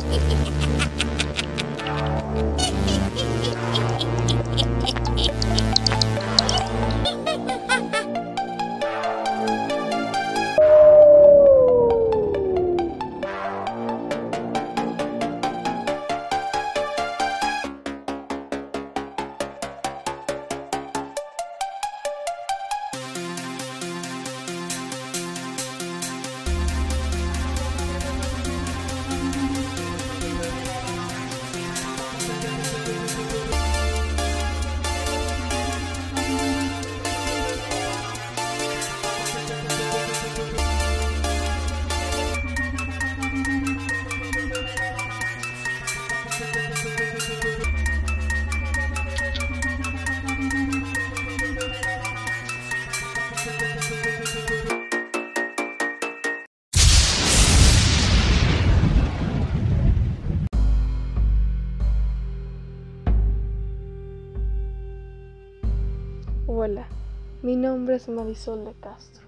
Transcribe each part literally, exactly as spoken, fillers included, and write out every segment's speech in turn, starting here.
Hola, mi nombre es Marisol de Castro.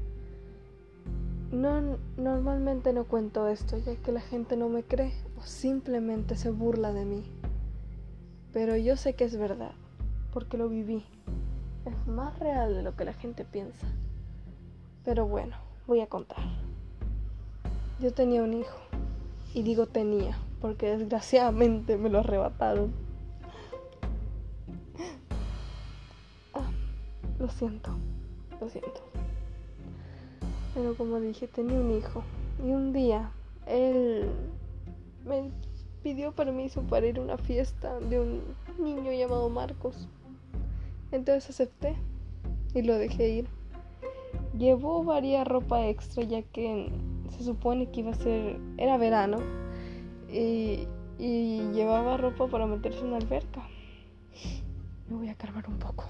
No, normalmente no cuento esto ya que la gente no me cree o simplemente se burla de mí. Pero yo sé que es verdad, porque lo viví. Es más real de lo que la gente piensa. Pero bueno, voy a contar. Yo tenía un hijo, y digo tenía, porque desgraciadamente me lo arrebataron. Ah, lo siento, lo siento. Pero como dije, tenía un hijo, y un día él me pidió permiso para ir a una fiesta de un niño llamado Marcos. Entonces acepté y lo dejé ir. Llevó varias ropa extra ya que se supone que iba a ser, era verano, y, y llevaba ropa para meterse en una alberca. Me voy a calmar un poco.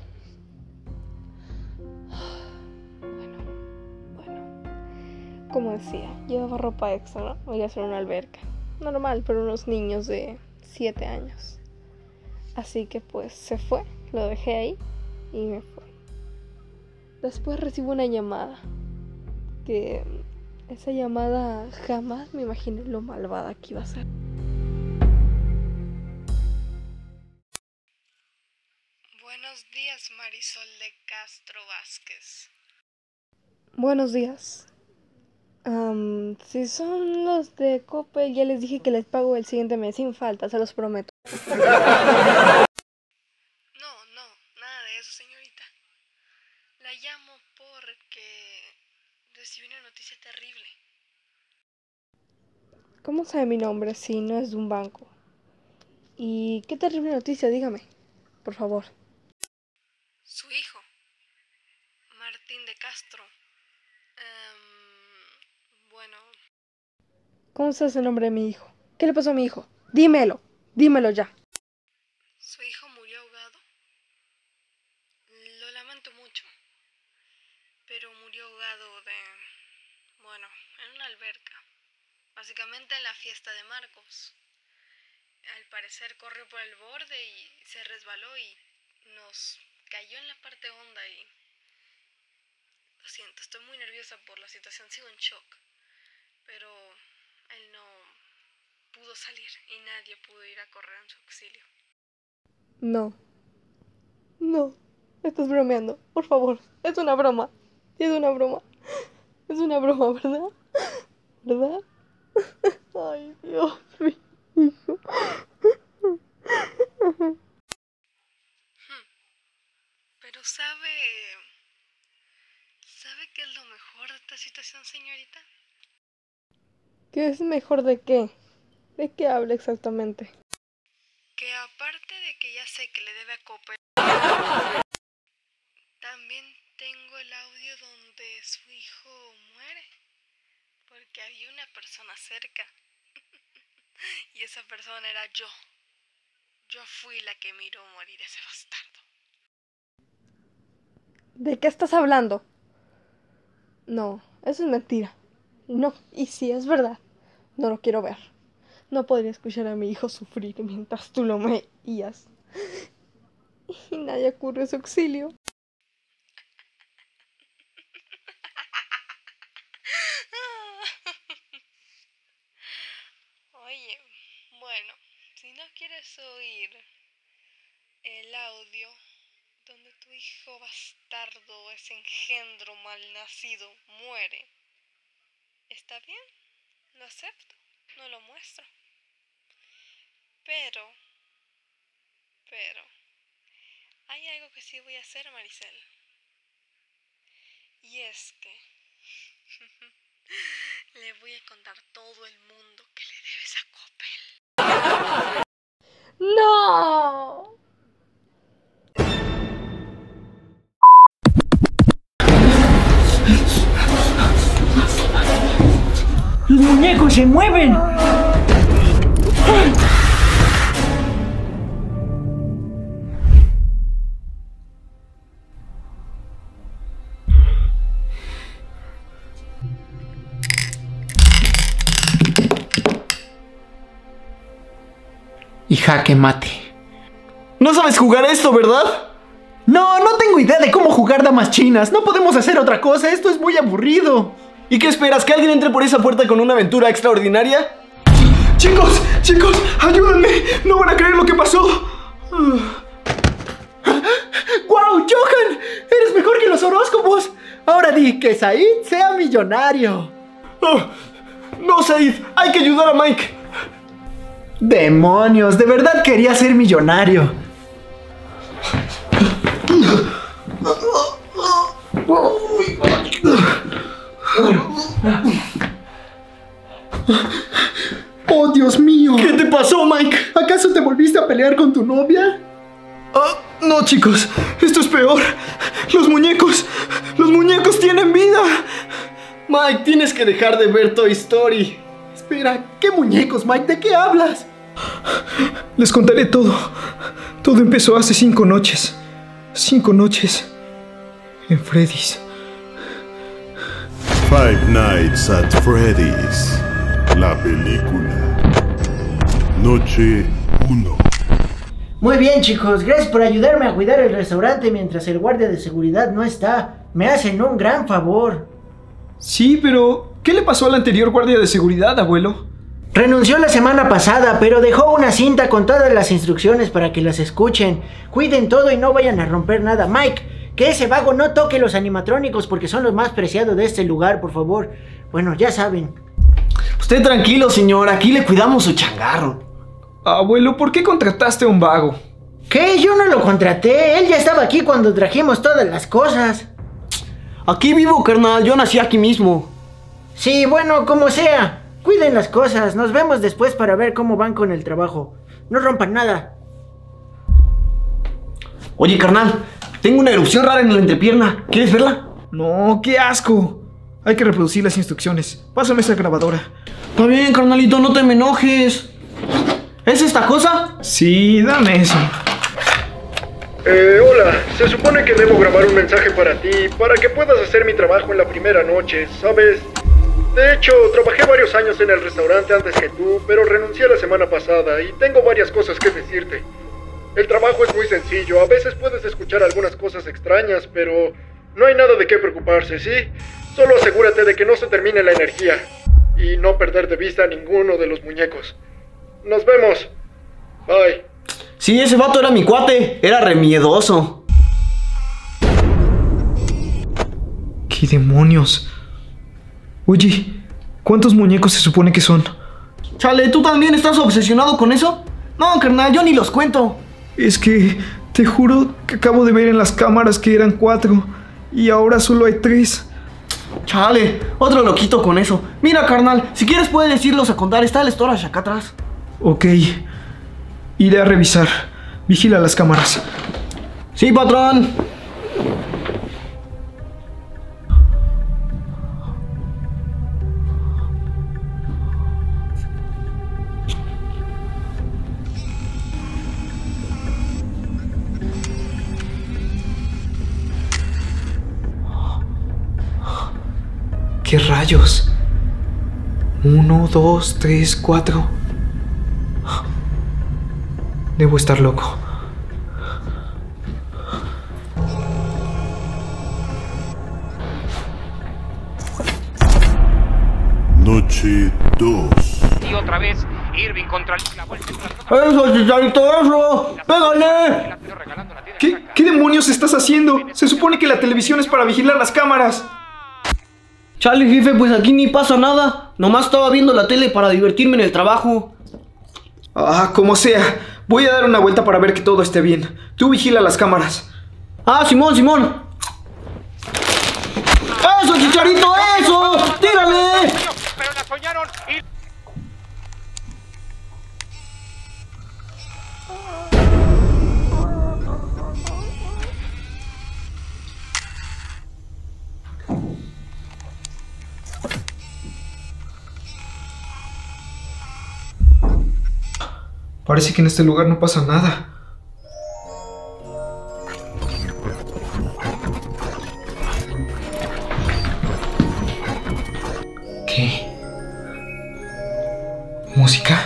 Bueno, bueno. Como decía, llevaba ropa extra, ¿no? Voy a hacer una alberca. Normal para unos niños de siete años. Así que pues se fue, lo dejé ahí y me fue. Después recibo una llamada. Que esa llamada jamás me imaginé lo malvada que iba a ser. Buenos días, Marisol de Castro Vázquez. Buenos días. Um, si son los de Coppel, ya les dije que les pago el siguiente mes sin falta, se los prometo. No, no, nada de eso, señorita. La llamo porque recibí una noticia terrible. ¿Cómo sabe mi nombre si no es de un banco? Y qué terrible noticia, dígame, por favor. Su hijo, Martín de Castro. Um, bueno, ¿Cómo sabe el nombre de mi hijo? ¿Qué le pasó a mi hijo? Dímelo, dímelo ya. su hijo murió ahogado. Lo lamento mucho, pero murió ahogado de, bueno, en una alberca. Básicamente en la fiesta de Marcos. Al parecer corrió por el borde y se resbaló y nos cayó en la parte honda y... Lo siento, estoy muy nerviosa por la situación, sigo en shock. Pero él no pudo salir y nadie pudo ir a correr en su auxilio. No, no, estás bromeando, por favor, es una broma, es una broma, es una broma, ¿verdad? ¿Verdad? Ay, Dios, mi hijo. Hmm. Pero sabe... ¿Sabe qué es lo mejor de esta situación, señorita? ¿Qué es mejor de qué? ¿De qué habla exactamente? Que aparte de que ya sé que le debe a Coppel, también tengo el audio donde su hijo muere. Porque había una persona cerca. Y esa persona era yo. Yo fui la que miró morir a ese bastardo. ¿De qué estás hablando? No, eso es mentira. No, y si es verdad, no lo quiero ver. No podría escuchar a mi hijo sufrir mientras tú lo veías. Y nadie acudió a su auxilio. Oye, quieres oír el audio donde tu hijo bastardo, ese engendro malnacido, muere, está bien, lo acepto, no lo muestro. Pero, pero, hay algo que sí voy a hacer, Maricel. Y es que le voy a contar a todo el mundo que le debes a Coppel. ¡No! ¡Los muñecos se mueven! Y jaque mate. No sabes jugar esto, ¿verdad? No, no tengo idea de cómo jugar damas chinas. No podemos hacer otra cosa, esto es muy aburrido. ¿Y qué esperas? ¿Que alguien entre por esa puerta con una aventura extraordinaria? Chicos, chicos, ayúdenme. No van a creer lo que pasó. ¡Guau, Johan! Eres mejor que los horóscopos. Ahora di que Said sea millonario. Oh, no, Said, hay que ayudar a Mike. ¡Demonios! De verdad quería ser millonario. ¡Oh, Dios mío! ¿Qué te pasó, Mike? ¿Acaso te volviste a pelear con tu novia? Oh, no, chicos, esto es peor. Los muñecos, los muñecos tienen vida. Mike, tienes que dejar de ver Toy Story. Espera, ¿qué muñecos, Mike? ¿De qué hablas? Les contaré todo. Todo empezó hace cinco noches. Cinco noches en Freddy's. Five Nights at Freddy's. La película. Noche uno. Muy bien, chicos, gracias por ayudarme a cuidar el restaurante mientras el guardia de seguridad no está. Me hacen un gran favor. Sí, pero ¿qué le pasó al anterior guardia de seguridad, abuelo? Renunció la semana pasada, pero dejó una cinta con todas las instrucciones para que las escuchen. Cuiden todo y no vayan a romper nada. Mike, que ese vago no toque los animatrónicos porque son los más preciados de este lugar, por favor. Bueno, ya saben. Usted tranquilo, señor, aquí le cuidamos su changarro. Abuelo, ¿por qué contrataste a un vago? ¿Qué? Yo no lo contraté, él ya estaba aquí cuando trajimos todas las cosas. Aquí vivo, carnal, yo nací aquí mismo. Sí, bueno, como sea. Cuiden las cosas, nos vemos después para ver cómo van con el trabajo. No rompan nada. Oye, carnal, tengo una erupción rara en la entrepierna. ¿Quieres verla? No, qué asco. Hay que reproducir las instrucciones. Pásame esa grabadora. Está bien, carnalito, no te me enojes. ¿Es esta cosa? Sí, dame eso. Eh, hola, se supone que debo grabar un mensaje para ti, para que puedas hacer mi trabajo en la primera noche, ¿sabes? De hecho, trabajé varios años en el restaurante antes que tú, pero renuncié la semana pasada y tengo varias cosas que decirte. El trabajo es muy sencillo, a veces puedes escuchar algunas cosas extrañas, pero no hay nada de qué preocuparse, ¿sí? Solo asegúrate de que no se termine la energía y no perder de vista a ninguno de los muñecos. Nos vemos. Bye. Sí, ese vato era mi cuate, era re miedoso. ¿Qué demonios? Oye, ¿cuántos muñecos se supone que son? Chale, ¿tú también estás obsesionado con eso? No, carnal, yo ni los cuento. Es que te juro que acabo de ver en las cámaras que eran cuatro y ahora solo hay tres. Chale, otro loquito con eso. Mira, carnal, si quieres puedes irlos a contar, está el storage acá atrás. Ok, iré a revisar. Vigila las cámaras. Sí, patrón. ¿Qué rayos? Uno, dos, tres, cuatro. Debo estar loco. Noche dos. Y otra vez Irving contra la vuelta. ¡Eso, Chicharito, eso! ¡Pégale! ¿Qué, ¿Qué demonios estás haciendo? Se supone que la televisión es para vigilar las cámaras. Chale, jefe, pues aquí ni pasa nada. Nomás estaba viendo la tele para divertirme en el trabajo. Ah, como sea. Voy a dar una vuelta para ver que todo esté bien. Tú vigila las cámaras. Ah, Simón, Simón. ¡Eso, Chicharito, eso! ¡Tírale! Pero la soñaron y... Parece que en este lugar no pasa nada. ¿Qué? ¿Música?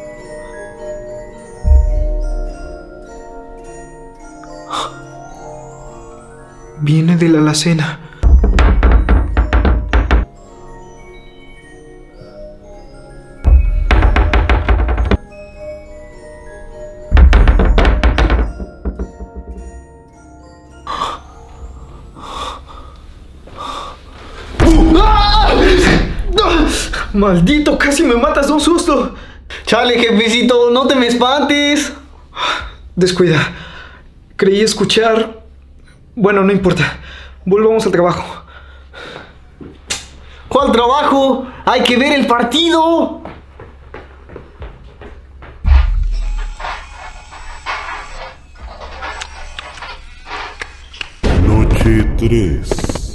Viene de la alacena. ¡Maldito! ¡Casi me matas de un susto! Chale, jefecito, no te me espantes. Descuida. Creí escuchar... Bueno, no importa. Volvamos al trabajo. ¿Cuál trabajo? ¡Hay que ver el partido! Noche tres.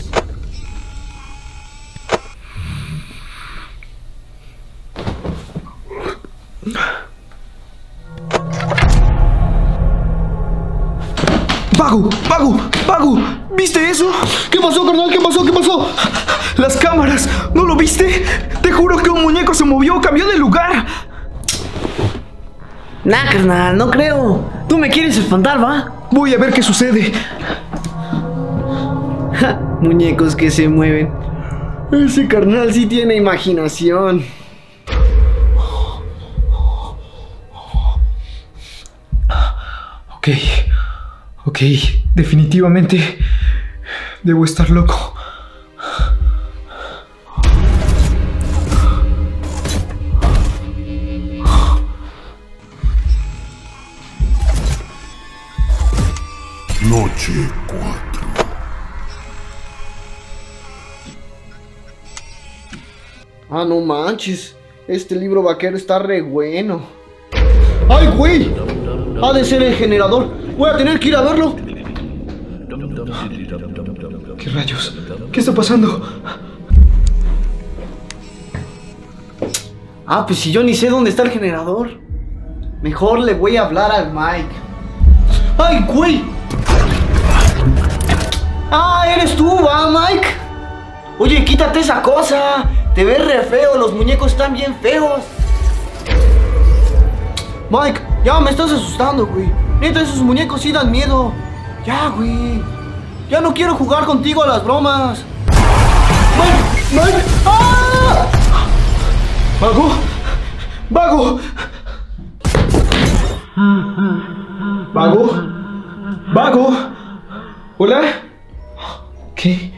¡Vago! ¡Vago! ¡Vago! ¿Viste eso? ¿Qué pasó, carnal? ¿Qué pasó? ¿Qué pasó? ¡Las cámaras! ¿No lo viste? Te juro que un muñeco se movió, cambió de lugar. Nah, carnal, no creo. Tú me quieres espantar, ¿va? Voy a ver qué sucede. Ja, muñecos que se mueven. Ese carnal sí tiene imaginación. Ok, ok, definitivamente debo estar loco. Noche cuatro. Ah, no manches. Este libro vaquero está re bueno. ¡Ay, güey! Ha de ser el generador. Voy a tener que ir a verlo. ¿Qué rayos? ¿Qué está pasando? Ah, pues si yo ni sé dónde está el generador. Mejor le voy a hablar al Mike. ¡Ay, güey! ¡Ah, eres tú, va, Mike! Oye, quítate esa cosa. Te ves re feo, los muñecos están bien feos. Mike, ya me estás asustando, güey. Neta, esos muñecos sí dan miedo. Ya, güey. Ya no quiero jugar contigo a las bromas. Mike, Mike. ¡Ah! ¡Vago! ¡Vago! ¿Vago? ¿Vago? ¿Hola? ¿Qué?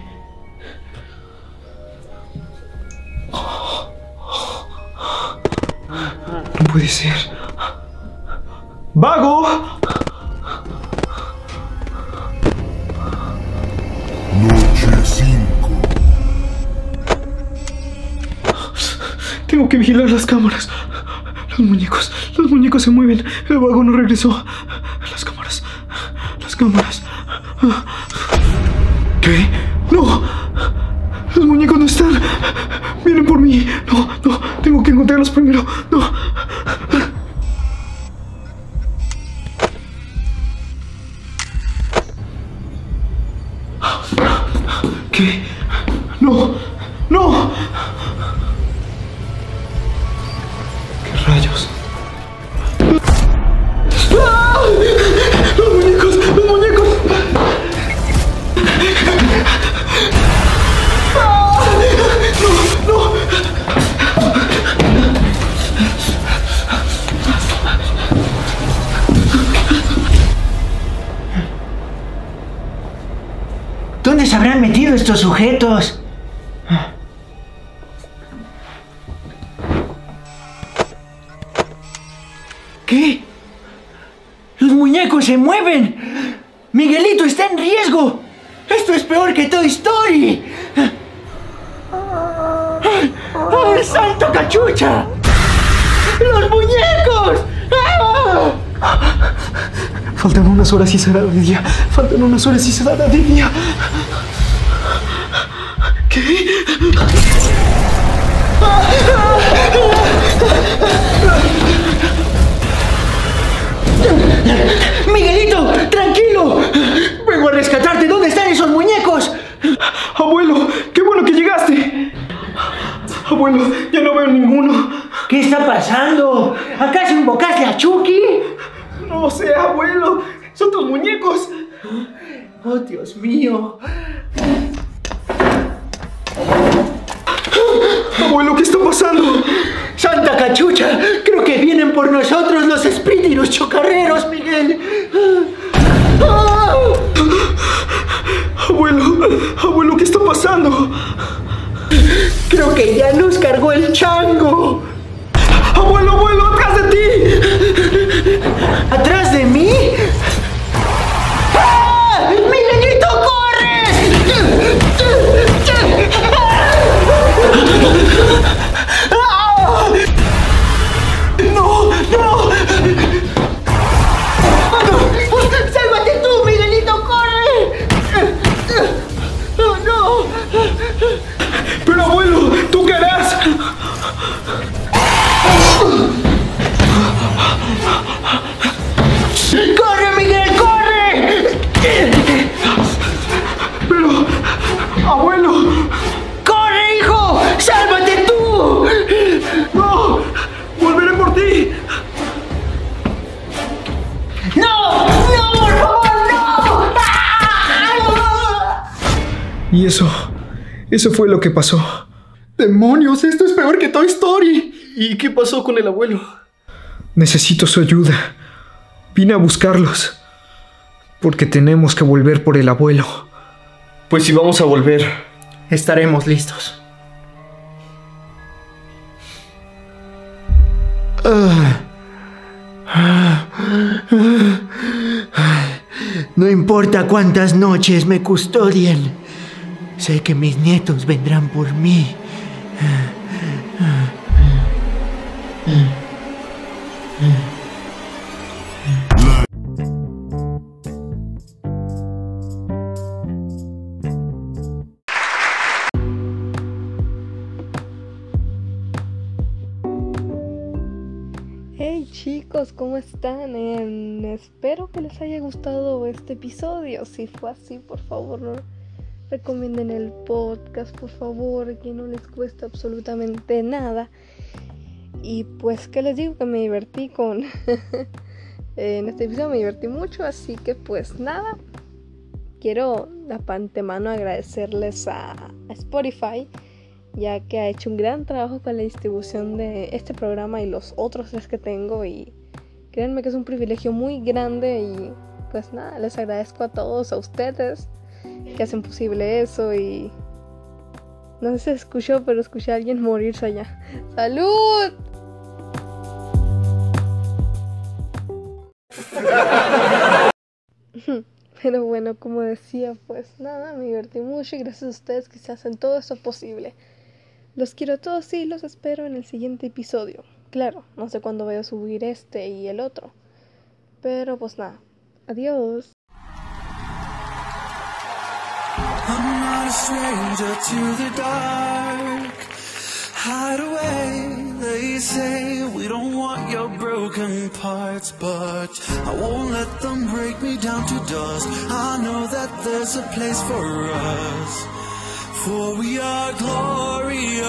No puede ser. ¡Vago! Noche cinco. Tengo que vigilar las cámaras. Los muñecos, los muñecos se mueven. El vago no regresó. Las cámaras, las cámaras. ¿Qué? ¡No! Los muñecos no están. Vienen por mí. No, no, tengo que encontrarlos primero. No. ¿Qué? No, no. ¿Qué rayos? ¡Ah! ¡Los muñecos! ¡Los muñecos! ¡Ah! ¡No! ¡No! estos sujetos? ¿Qué? ¡Los muñecos se mueven! ¡Miguelito está en riesgo! ¡Esto es peor que Toy Story! ¡Oh, santo cachucha! ¡Los muñecos! ¡Ah! Faltan unas horas y será de día. Faltan unas horas y será de día. ¿Qué? ¡Miguelito! ¡Tranquilo! ¡Vengo a rescatarte! ¿Dónde están esos muñecos? Abuelo, qué bueno que llegaste. Abuelo, ya no veo ninguno. ¿Qué está pasando? ¿Acaso invocaste a Chucky? No sé, abuelo. Son tus muñecos. Oh, Dios mío. Abuelo, ¿qué está pasando? ¡Santa cachucha! Creo que vienen por nosotros los espíritus chocarreros, Miguel. Abuelo, abuelo, ¿qué está pasando? Creo que ya nos cargó el chango. ¡Abuelo, abuelo, atrás de ti! ¿Atrás de mí? ¡Ah! ¡Miguelito, corre! ¡No, no! ¡Sálvate tú, Miguelito, corre! ¡Oh, no! Pero abuelo, ¿tú qué harás? ¡Corre, Miguel, corre! Pero, abuelo. ¡Corre, hijo! ¡Sálvate tú! ¡No! ¡Volveré por ti! ¡No! ¡No, por favor, no! ¡Ah! Y eso, eso fue lo que pasó. ¡Demonios! Esto es peor que Toy Story. ¿Y qué pasó con el abuelo? Necesito su ayuda. Vine a buscarlos. Porque tenemos que volver por el abuelo. Pues si vamos a volver, estaremos listos. No importa cuántas noches me custodien, sé que mis nietos vendrán por mí. Hey chicos, ¿cómo están? Eh, espero que les haya gustado este episodio. Si fue así, por favor, no recomienden el podcast, por favor, que no les cuesta absolutamente nada. Y pues, ¿qué les digo? Que me divertí con... en este episodio me divertí mucho, así que pues nada. Quiero de antemano agradecerles a, a Spotify, ya que ha hecho un gran trabajo con la distribución de este programa y los otros tres que tengo, y créanme que es un privilegio muy grande. Y pues nada, les agradezco a todos, a ustedes que hacen posible eso. Y no sé si se escuchó, pero escuché a alguien morirse allá. ¡Salud! Pero bueno, como decía, pues nada, me divertí mucho y gracias a ustedes que se hacen todo eso posible. Los quiero a todos y los espero en el siguiente episodio. Claro, no sé cuándo voy a subir este y el otro, pero pues nada, adiós. I'm not a stranger to the dark. Hide away, they say we don't want your broken parts, but I won't let them break me down to dust. I know that there's a place for us, for we are glorious.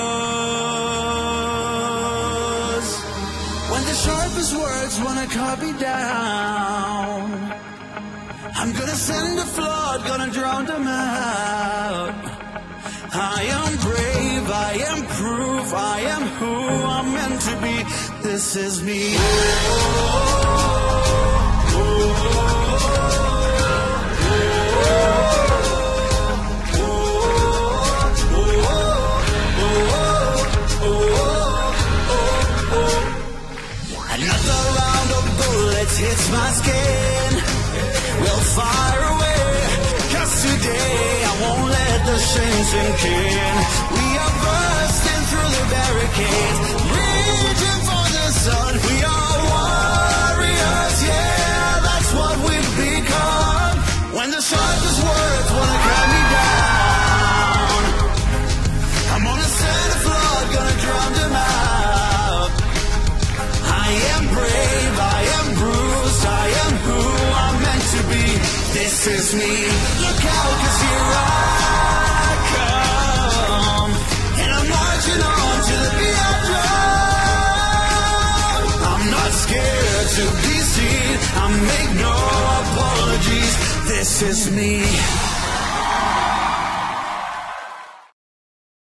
When the sharpest words wanna cut me down, I'm gonna send a flood, gonna drown them out. I am brave, I am proof, I am who I'm meant to be. This is me. Oh, oh, oh, oh, oh. foundations sinking. We are bursting through the barricades, reaching for the sun. We are warriors, yeah, that's what we've become. When the sharpest words wanna cut me down, I'm on a center floor, gonna drown them out. I am brave, I am bruised, I am who I'm meant to be. This is me. Look out, 'cause here I come, and I'm marching on to the beat of drum. I'm not scared to be seen, I make no apologies. This is me.